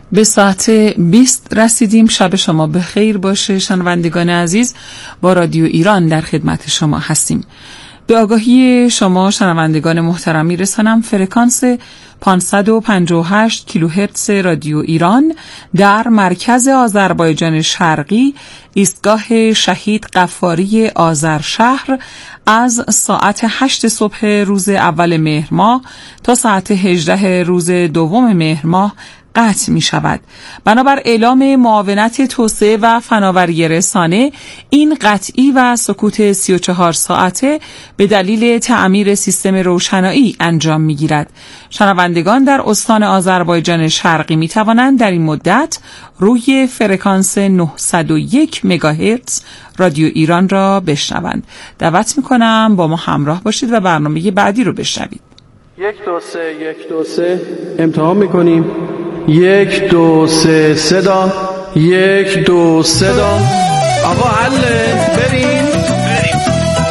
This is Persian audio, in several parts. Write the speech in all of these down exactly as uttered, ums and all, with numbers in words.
به ساعت بیست رسیدیم. شب شما بخیر باشه شنوندگان عزیز. با رادیو ایران در خدمت شما هستیم. به آگاهی شما شنوندگان محترم میرسانم فرکانس پانصد و پنجاه و هشت کیلوهرتز رادیو ایران در مرکز آذربایجان شرقی ایستگاه شهید غفاری آذرشهر از ساعت هشت صبح روز اول مهر ماه تا ساعت هجده روز دوم مهر ماه قطع می شود. بنابر اعلام معاونت توسعه و فناوری رسانه، این قطعی و سکوت سی و چهار ساعته به دلیل تعمیر سیستم روشنایی انجام می گیرد. شنوندگان در استان آذربایجان شرقی می توانند در این مدت روی فرکانس نهصد و یک مگاهرتز رادیو ایران را بشنوند. دعوت می کنم با ما همراه باشید و برنامه بعدی رو بشنوید. یک دو سه یک دو سه امتحان میکنیم. یک دو سه صدا، یک دو صدا. آقا حله بریم بریم.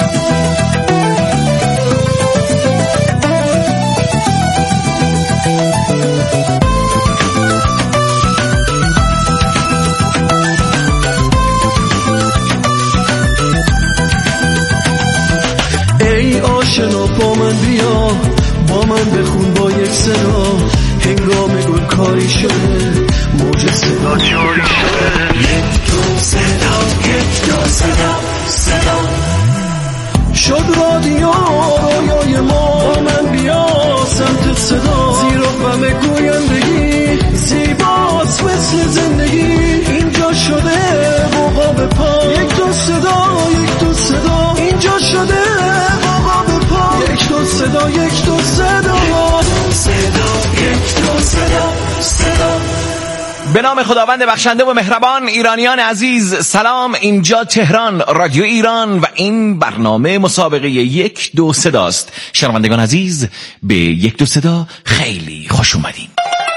ای آشنا با من بیا، با من بخون با یک صدا، هنگام گل کاری شده موج صدا جاری شده. یک دو صدا یک دو صدا صدا شد رادیو رویای ما، با من بیا سمت صدا، زیر و غم گویندگی زیباست مثل زندگی، اینجا شده بوقا به پا. یک دو صدا یک دو صدا اینجا شده بوقا به پا. یک دو صدا یک دو صدا صدا یک دو صدا صدا. به نام خداوند بخشنده و مهربان. ایرانیان عزیز سلام، اینجا تهران رادیو ایران و این برنامه مسابقه یک دو صداست. شنوندگان عزیز به یک دو صدا خیلی خوش اومدین.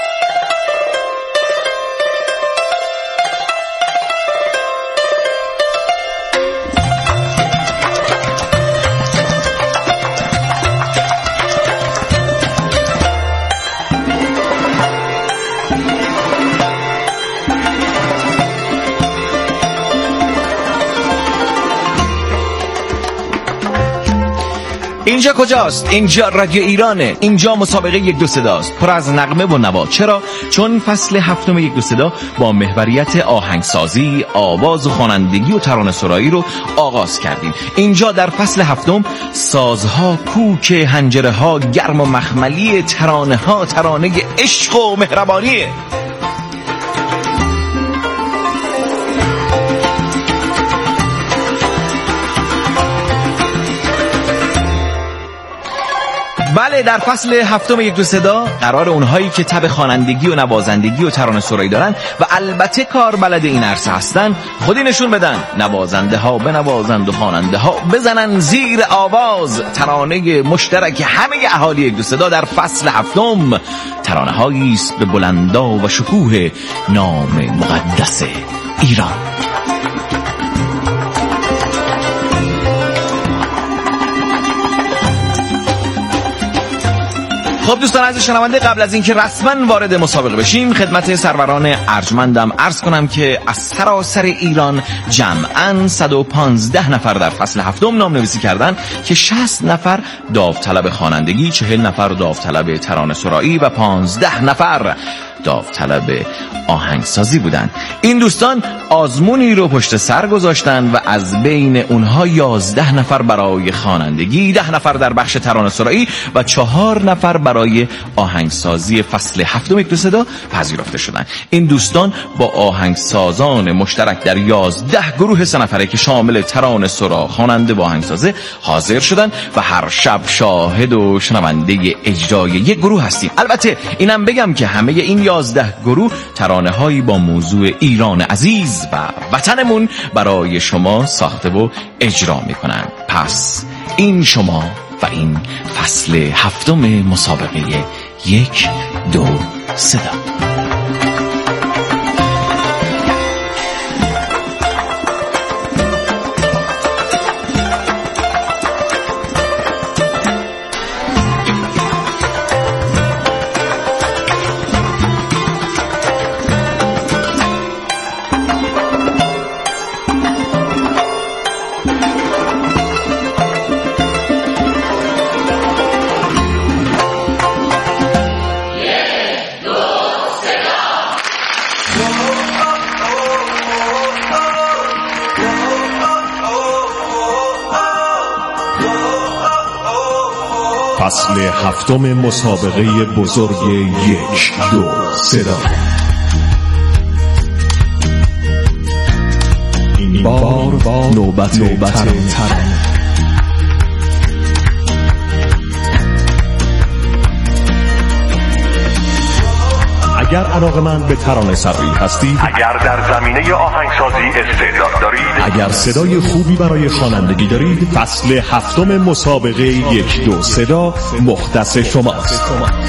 اینجا کجاست؟ اینجا رادیو ایرانه. اینجا مسابقه یک دو صداست، پر از نغمه و نوا. چرا؟ چون فصل هفتم یک دو صدا با محوریت آهنگسازی، آواز و خوانندگی و ترانه‌سرایی رو آغاز کردیم. اینجا در فصل هفتم سازها کوک، حنجره ها گرم و مخملی، ترانه ها ترانه عشق و مهربانیه. بله، در فصل هفتم یک دو صدا قرار اونهایی که تب خوانندگی و نوازندگی و ترانه سرایی دارن و البته کار بلد این عرصه هستن خودی نشون بدن. نوازنده ها بنوازند و خواننده ها بزنن زیر آواز. ترانه مشترک همه اهالی یک دو صدا در فصل هفتم ترانه هایی است به بلندا و شکوه نام مقدس ایران. خب دوستان عزیز شنونده، قبل از اینکه رسما وارد مسابقه بشیم خدمت سروران ارجمندم عرض کنم که از سراسر ایران جمعاً صد و پانزده نفر در فصل هفتم نام نویسی کردن که شصت نفر داوطلب خوانندگی، چهل نفر داوطلب ترانه سرایی و پانزده نفر داوطلب آهنگسازی بودن. این دوستان آزمونی رو پشت سر گذاشتن و از بین اونها یازده نفر برای خوانندگی، ده نفر در بخش ترانه سرایی و چهار نفر برای آهنگسازی فصل هفتم یک دو صدا پذیرفته شدن. این دوستان با آهنگسازان مشترک در یازده گروه سه نفره که شامل ترانه سرا، خواننده و آهنگسازه حاضر شدن و هر شب شاهد و شنونده اجرای یک گروه هستیم. البته اینم بگم که همه این یازده گروه ترانه هایی با موضوع ایران عزیز و وطنمون برای شما ساخته و اجرا میکنن. پس این شما و این فصل هفتم مسابقه یک دو صدا. فصل هفتم مسابقه بزرگ یک دو صدا. این بار نوبت ترانه. اگر علاقه‌مند به ترانه سرایی هستید، اگر در زمینه آهنگسازی استعداد دارید، اگر صدای خوبی برای خوانندگی دارید، فصل هفتم مسابقه یک دو صدا مختص شماست.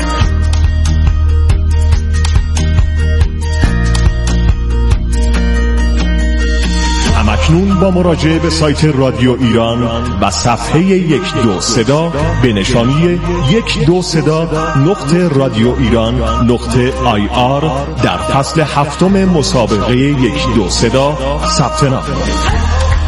همکنون با مراجعه به سایت رادیو ایران و صفحه یک دو صدا به نشانی یک دو صدا نقطه رادیو ایران نقطه آی آر در فصل هفتم مسابقه یک دو صدا ثبت نام کنید.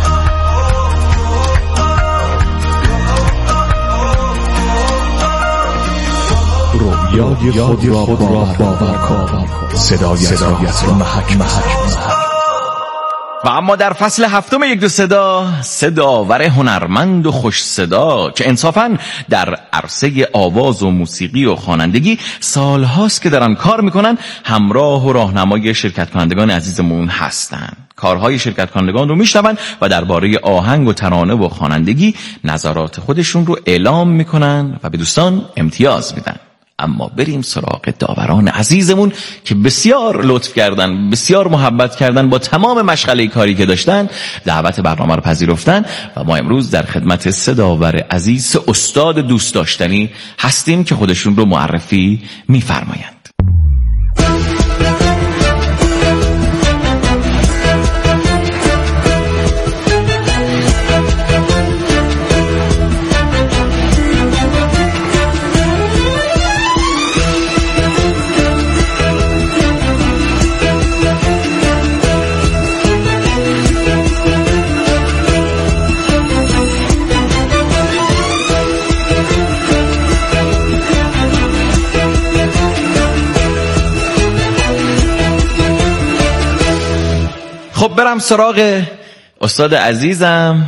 رویای خود را باور کن، صدایت را محک محک. و اما در فصل هفتم یک دو صدا، سه داور هنرمند و خوش صدا که انصافاً در عرصه آواز و موسیقی و خوانندگی سالهاست که دارن کار میکنن، همراه و راهنمای شرکت کنندگان عزیزمون هستن. کارهای شرکت کنندگان رو میشنون و درباره آهنگ و ترانه و خوانندگی نظرات خودشون رو اعلام میکنن و به دوستان امتیاز میدن. اما بریم سراغ داوران عزیزمون که بسیار لطف کردن، بسیار محبت کردن، با تمام مشغله کاری که داشتن دعوت برنامه رو پذیرفتن و ما امروز در خدمت سه داور عزیز، سه استاد دوست داشتنی هستیم که خودشون رو معرفی می‌فرمایند. خب برم سراغ استاد عزیزم،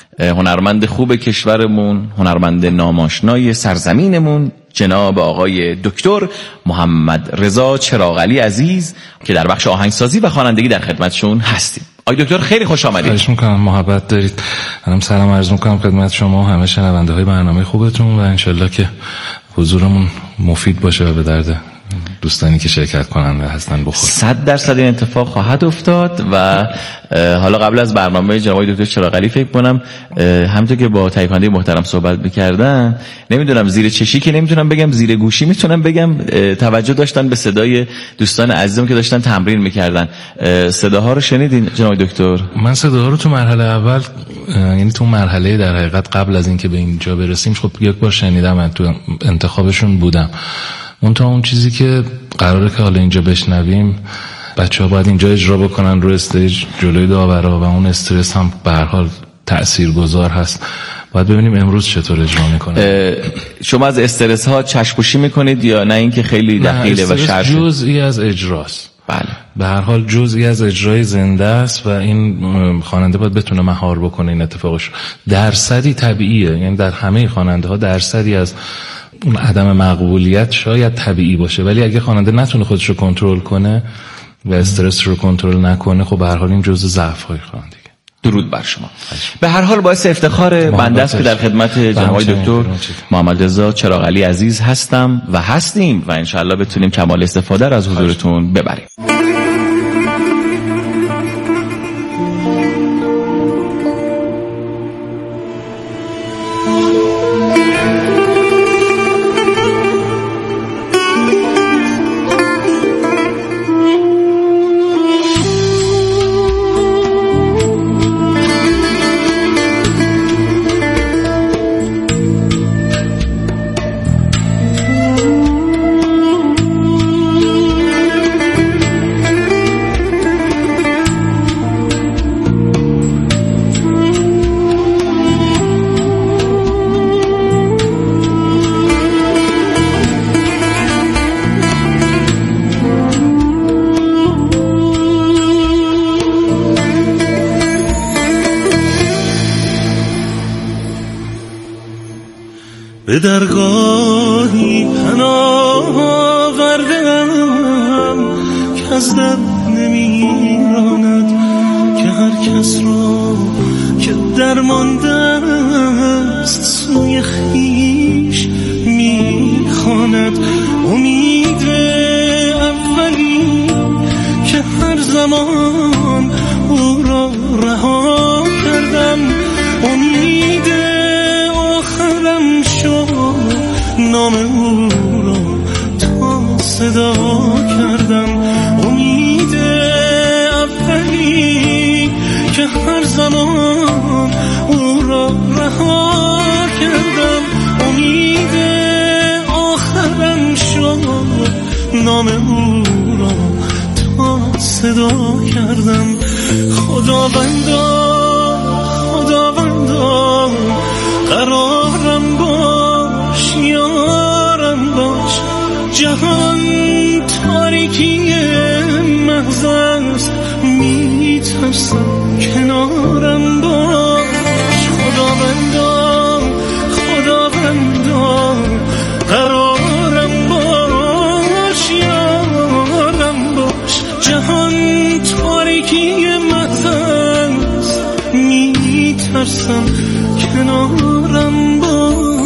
هنرمند خوب کشورمون، هنرمند ناماشنای سرزمینمون، جناب آقای دکتر محمد رضا چراغعلی عزیز که در بخش آهنگسازی و خوانندگی در خدمتشون هستیم. آقای دکتر خیلی خوش آمدید. خواهش میکنم، محبت دارید. منم سلام عرض میکنم خدمت شما و همه شنونده های برنامه خوبتون و انشالله که حضورمون مفید باشه و به درد دوستانی که شرکت کننده هستن بخوره. صد درصد این اتفاق خواهد افتاد و حالا قبل از برنامه جناب دکتر چراغعلی فکر کنم همونطور که با تهیه کننده محترم صحبت می‌کردن، نمیدونم زیر چشی که نمیتونم بگم، زیر گوشی میتونم بگم، توجه داشتن به صدای دوستان عزیزم که داشتن تمرین می‌کردن. صداها رو شنیدین جناب دکتر؟ من صداها رو تو مرحله اول، یعنی تو مرحله در حقیقت قبل از اینکه به اینجا برسیم، خب یک بار شنیدم، من تو انتخابشون بودم. اون تا اون چیزی که قراره که حالا اینجا بشنویم، بچه‌ها باید اینجا اجرا بکنن رو استیج جلوی داورا و اون استرس هم به هر حال تاثیرگذار هست. باید ببینیم امروز چطور اجرا میکنه. شما از استرس ها چشم‌پوشی میکنید یا نه اینکه خیلی دقیقه و شرط؟ جزئی از اجراست. بله. به هر حال جزئی از اجرای زنده است و این خواننده باید بتونه مهار بکنه این اتفاقش. درصدی طبیعیه، یعنی در همه خواننده ها درصدی از اون عدم مقبولیت شاید طبیعی باشه، ولی اگه خواننده نتونه خودش رو کنترل کنه و استرس رو کنترل نکنه، خب به هر حال این جزء ضعف‌های خوانندگی. درود بر شما. به هر حال باعث افتخار بنده است که در خدمت جناب دکتر محمد رضا چراغعلی عزیز هستم و هستیم و انشالله بتونیم کمال استفاده را از حضورتون ببریم. به درگاهی پناه آوردم که از در نمیراند، که هر کس را که درمانده است سوی خویش میخواند. امید اولی که هر زمان او را رها کردم، امید آخرم شد نام او را تا صدا کردم. امید اولی که هر زمان او را رها کردم، امید آخرم شد نام او را تا صدا کردم. خداوندا خداوندا قرارم باش، یارم باش، جهان تاریکی محض است، میترسم کنارم باش. خداوندا خداوندا قرارم باش، یارم باش، جهان تاریکی محض است، میترسم کنارم باش.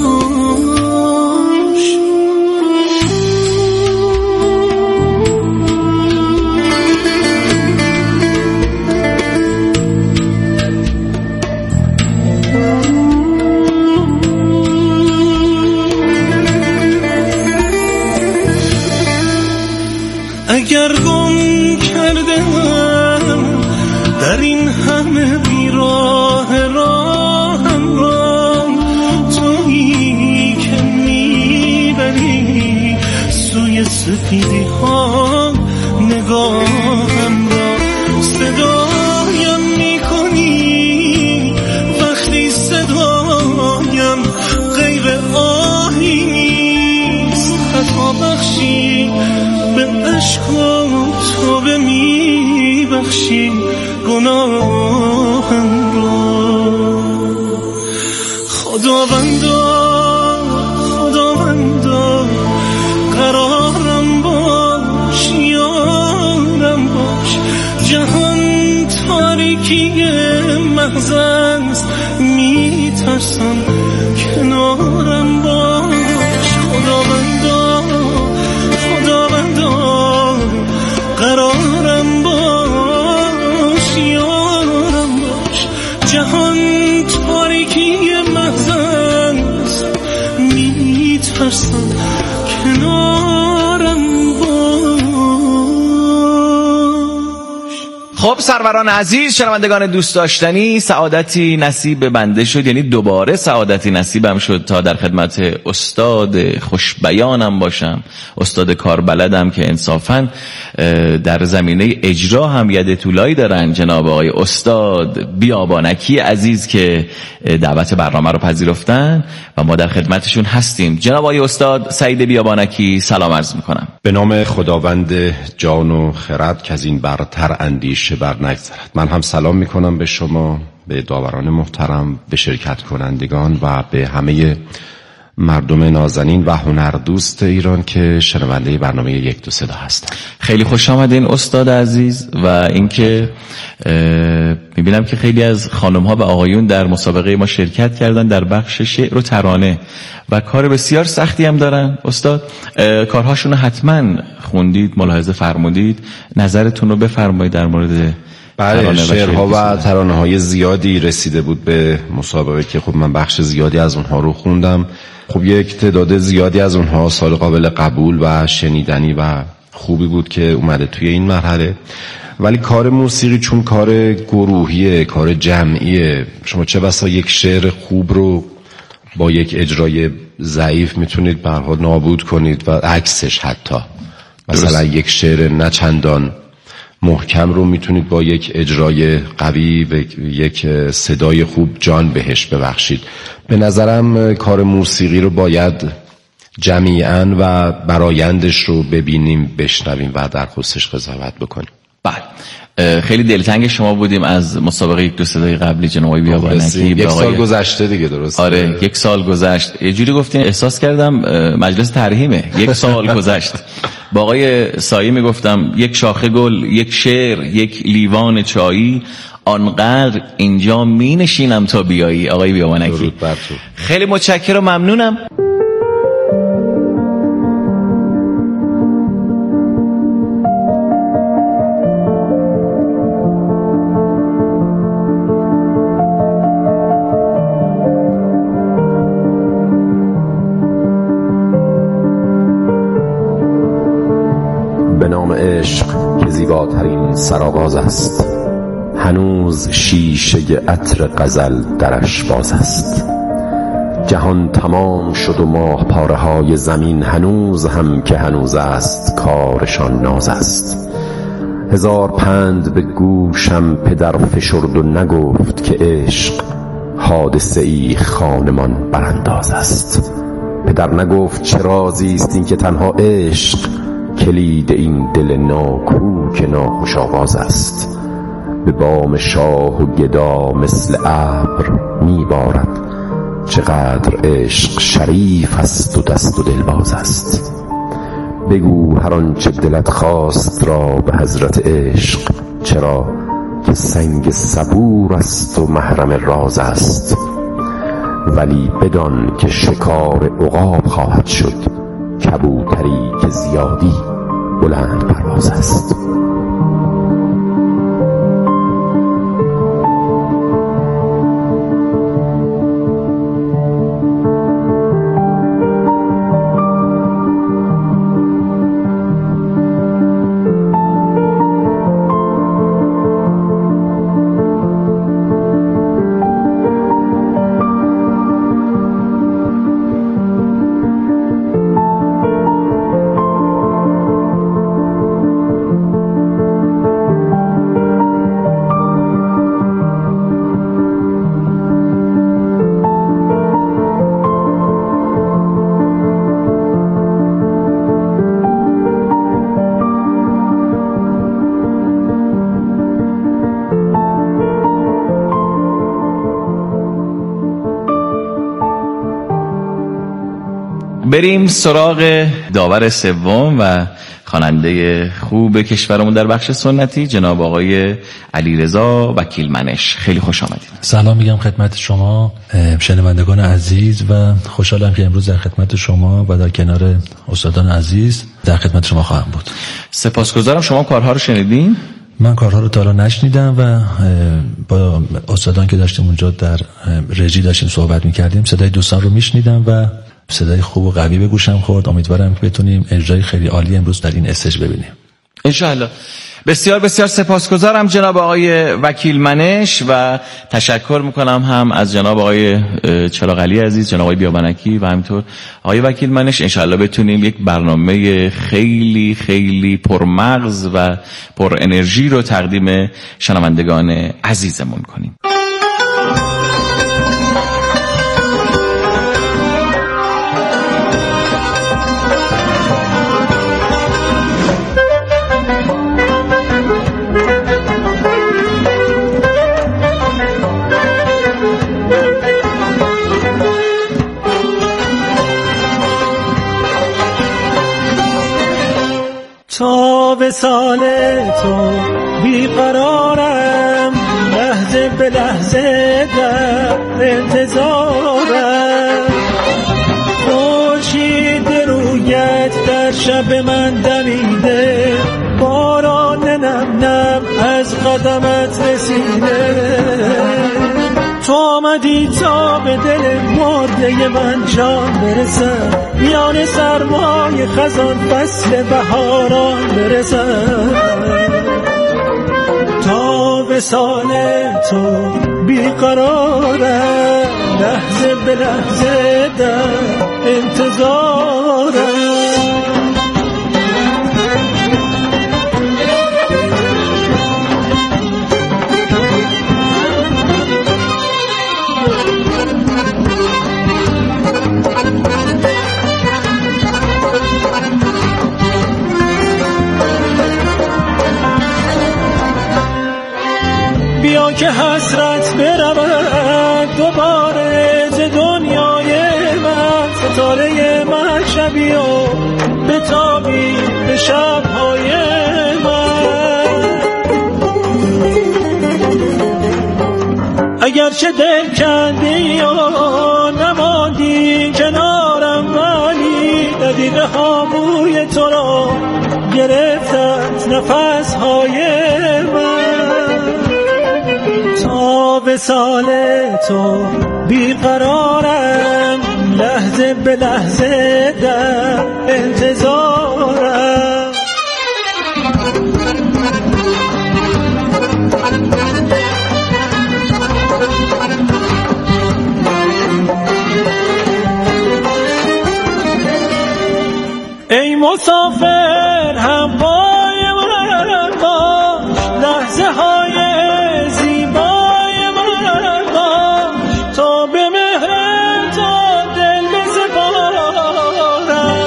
اگر گم کردم در این همه بیراه راهم را، تویی که میبری سوی سفیدی ها نگاهم را، صدایم میکنی وقتی صدایم غیر آهی نیست، خطا بخشی به عشق و توبه میبخشی گناهم را. خداوندا خداوندا قرارم باش، یارم باش، جهان تاریکی محض است، میترسم کنارم باش. خداوندا خداوندا قرارم باش، یارم باش، جهان تاریکی محض است، میترسم کنارم باش. خب سروران عزیز، شنوندگان دوست داشتنی، سعادتی نصیب بنده شد، یعنی دوباره سعادتی نصیبم شد تا در خدمت استاد خوشبیانم باشم، استاد کاربلدم که انصافاً در زمینه اجرا هم ید طولایی دارن، جناب آقای استاد بیابانکی عزیز که دعوت برنامه رو پذیرفتن و ما در خدمتشون هستیم. جناب آقای استاد سعید بیابانکی سلام عرض میکنم. به نام خداوند جان و خرد که از این برتر اندیشه بر نگذرد. من هم سلام میکنم به شما، به داوران محترم، به شرکت کنندگان و به همه مردم نازنین و هنردوست ایران که شنونده برنامه یک دو صدا هستن. خیلی خوش آمدین استاد عزیز. و اینکه میبینم که خیلی از خانم ها و آقایون در مسابقه ما شرکت کردن در بخش شعر و ترانه و کار بسیار سختی هم دارن. استاد کارهاشون رو حتما خوندید، ملاحظه فرمودید، نظرتون رو بفرمایید در مورد بله. شعرها و ترانه های زیادی رسیده بود به مسابقه که خب من بخش زیادی از اونها رو خوندم. خب یک تعداد زیادی از اونها سال قابل قبول و شنیدنی و خوبی بود که اومده توی این مرحله. ولی کار موسیقی چون کار گروهیه، کار جمعیه، شما چه بسا یک شعر خوب رو با یک اجرای ضعیف میتونید به هر حال نابود کنید و عکسش حتی مثلا یک شعر نه چندان محکم رو میتونید با یک اجرای قوی و یک صدای خوب جان بهش ببخشید. به نظرم کار موسیقی رو باید جمیعاً و برآیندش رو ببینیم، بشنویم و در خصوصش قضاوت بکنیم. بله. خیلی دلتنگ شما بودیم از مسابقه یک دو صدای قبلی جناب آقای بیابانکی. یک سال گذشته دیگه، درست؟ آره یک سال گذشت. یه جوری گفتین احساس کردم مجلس ترحیمه. یک سال گذشت. با آقای سایی میگفتم یک شاخه گل، یک شعر، یک لیوان چایی، آنقدر اینجا می نشینم تا بیایی. آقای بیابانکی خیلی متشکرم و ممنونم. به نام عشق که زیباترین سرآغاز است، هنوز شیشه عطر غزل درش باز است. جهان تمام شد و ماه پاره های زمین هنوز هم که هنوز است کارشان ناز است. هزار پند به گوشم پدر فشرد و نگفت که عشق حادثه ای خانمان برانداز است. پدر نگفت چه رازی است این که تنها عشق کلید این دل ناکو که ناخوش آواز است. به بام شاه و گدا مثل ابر میبارد، چقدر عشق شریف است و دست و دلباز است. بگو هر آنچه دلت خواست را به حضرت عشق، چرا که سنگ صبور است و محرم راز است. ولی بدان که شکار عقاب خواهد شد، کبوتری که زیادی بلند پرواز است. بریم سراغ داور سوم و خواننده خوب کشورمون در بخش سنتی، جناب آقای علیرضا وکیلمنش. خیلی خوش آمدید. سلام میگم خدمت شما شنوندگان عزیز و خوشحالم که امروز در خدمت شما و در کنار استادان عزیز در خدمت شما خواهم بود. سپاسگزارم. شما کارها رو شنیدین؟ من کارها رو تا حالا نشنیدم و با استادان که داشتیم اونجا در رژی داشتیم صحبت میکردیم صدای دوستان رو میشنیدم و صدای خوب و قوی به گوشم خورد. امیدوارم که بتونیم اجرای خیلی عالی امروز در این استیج ببینیم انشاءالله. بسیار بسیار سپاسگزارم جناب آقای وکیلمنش و تشکر میکنم هم از جناب آقای چراغعلی عزیز، جناب آقای بیابانکی و همینطور آقای وکیلمنش. انشاءالله بتونیم یک برنامه خیلی خیلی پرمغز و پر انرژی رو تقدیم شنوندگان عزیزمون کنیم. تا به سال تو بیقرارم، لحظه به لحظه در انتظارم. خورشید رویت در شب من دمیده، باران نم نم از قدمت رسیده. تو آمدی تا به دل مرده من جان برسم، میان سرمای خزان فصل بهاران برسم. تا به سال تو بیقرارم، لحظه به لحظه در انتظارم. که حسرت برود دوباره ز دنیای من، ستاره مشربی و بتابی به شبهای من. اگرچه دل کندی و نماندی کنارم، ولی دقیقه ها بوی تو را گرفتت نفسهای من. تا به سال تو بیقرارم، لحظه به لحظه در انتظارم. ای مسافر همپای من باش، لحظه های زیبای من باش، تا به مهرم تا دل بسپارم.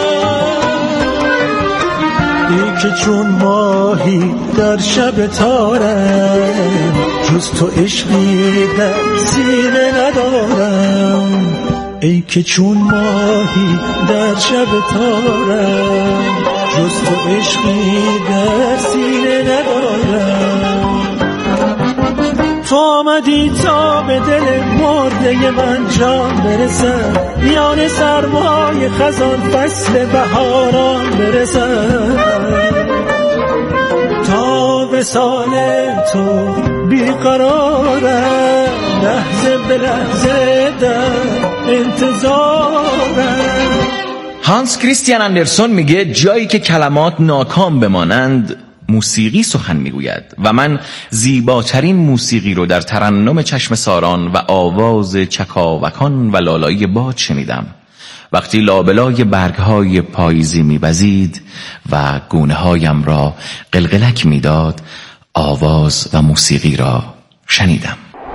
ای که چون ماهی در شب تارم، جز تو عشقی در سینه ندارم. ای که چون ماهی در شب تارم، جز تو عشقی در سینه ندارم. تو آمدی تا به دل مرده من جان برسم، میان سرمای خزان فصل بهاران برسم. تا به سال تو بیقرارم، لحظه به لحظه در انتظارم. هانس کریستیان اندرسون میگه جایی که کلمات ناکام بمانند موسیقی سخن میگوید و من زیباترین موسیقی رو در ترنم چشم ساران و آواز چکاوکان و لالایی باد شنیدم، وقتی لابلای برگهای پاییزی میبزید و گونه هایم را قلقلک میداد، آواز و موسیقی را شنیدم.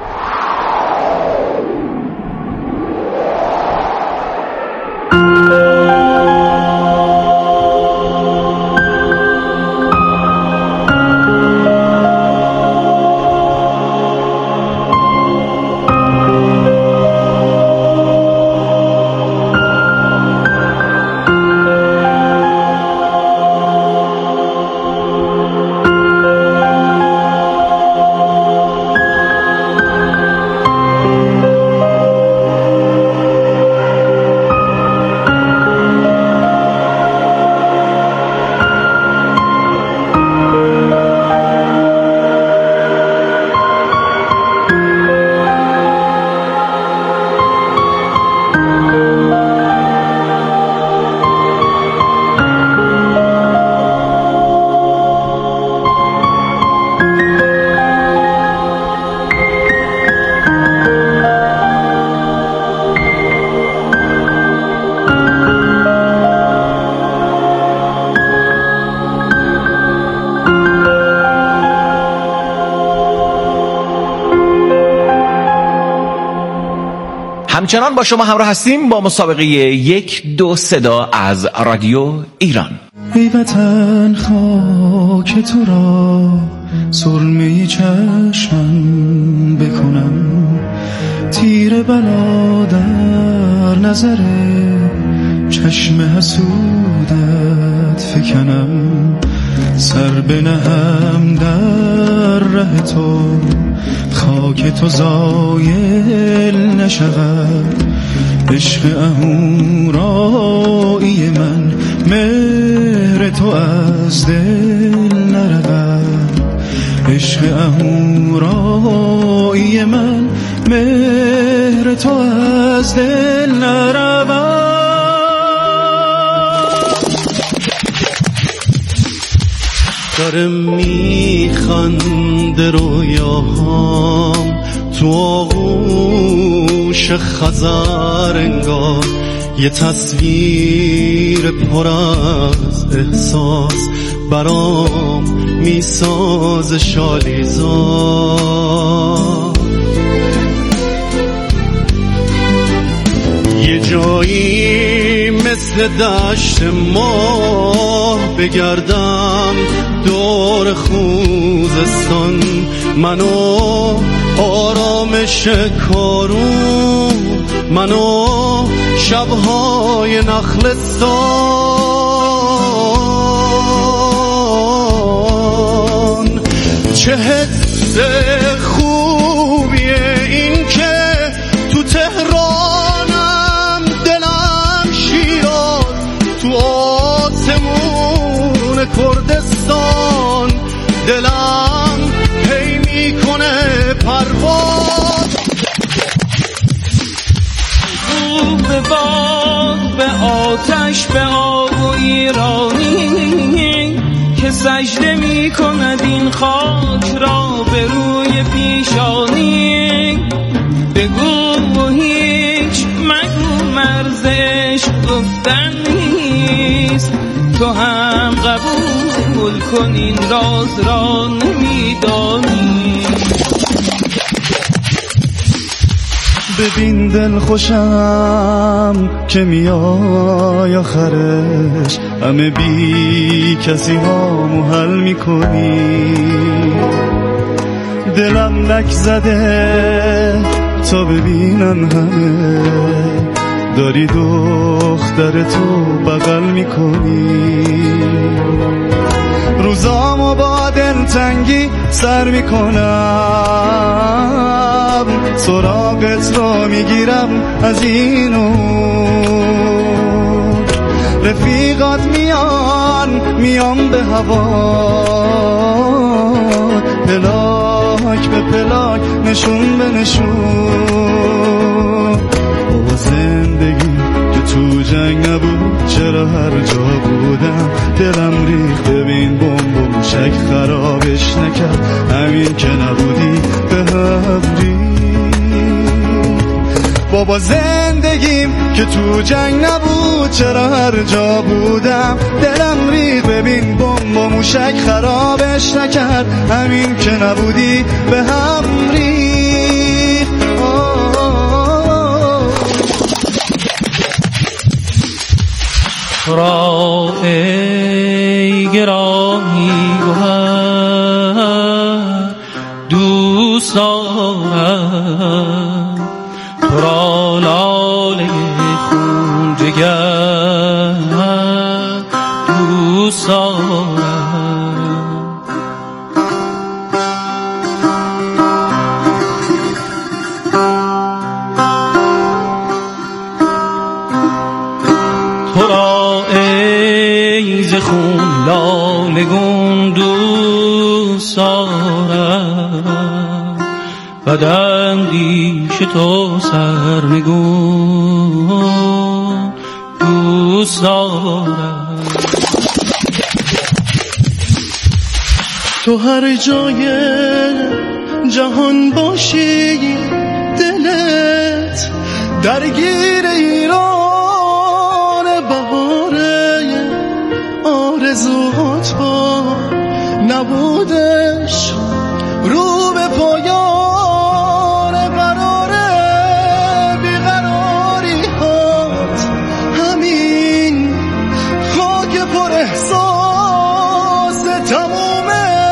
همچنان با شما همراه هستیم با مسابقه یک دو صدا از رادیو ایران. ای وطن خاک تو را سرمه چشمم بکنم، تیر بلا در نظر چشم حسودت فکنم، سر بنهم در ره تو خاک تو زایل نشود، عشق اهورایی من مهر تو از دل نرود، عشق اهورایی من مهر تو از دل نرود. داره میخنده رویاهام تو آغوش خزر، انگار یه تصویر پر از احساس برام میساز شالیزار. یه جایی مثل دشت ماه بگردم دور خوزستان، منو آرامش کارون منو شبهای نخلستان. چه حس خوبیه این که تو تهرانم، دلم شیراز، تو آسمون کردستان دلم پی میکنه پرواز. به باد، به آتش، به آب و ایرانی که سجده می کند این خاک را به روی پیشانی. بگو هیچ مگو مرز عشق گفتن نیست، تو هم قبول کن این راز را نمیدانی. ببین دل خوشم که میای آخرش، همه بی کسی ها محل میکنی. دلم لک زده تا ببینن همه داری دختر تو بغل میکنی. روزامو با دلتنگی سر میکنم، سراغت را میگیرم از اینو. رفیقات میان میان به هوا، پلاک به پلاک، نشون به نشون. بابا زندگی که تو جنگ نبود چرا هر جا بودم دلم ریخت. ببین بمب و موشک خرابش نکرد، همین که نبودی به هم ریخت. بابا زندگیم که تو جنگ نبود چرا هر جا بودم دلم ریخت. ببین بمب و موشک خرابش نکرد، همین که نبودی به هم ریخت. را ای گرامی گوهر دوست دارم، تو را لاله خون جگر دوست دارم. تو را ای ز خون لاله گون دوست دارم، بداندیش تو سرنگون دوست دارم. تو هر جای جهان باشی دلت درگیر ایران بهاره، آرزوهات با نبودش رو به پایان قراره. بیقراری هات همین خاک پر احساس، تموم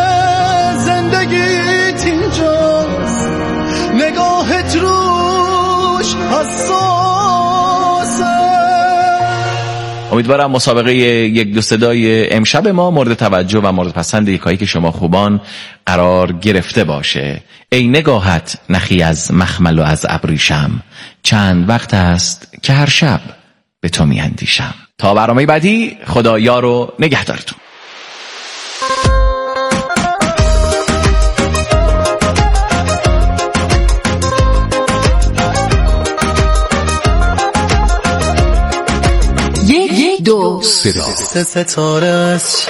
زندگیت اینجاست، نگاهت روش حساسه. امیدوارم مسابقه یک دو صدای امشب ما مورد توجه و مورد پسند یکایی که شما خوبان قرار گرفته باشه. ای نگاهت نخی از مخمل و از ابریشم، چند وقت است که هر شب به تو می اندیشم. تا برنامه بعدی، خدا یار و نگهدارتون. یک دو صدا ستاره است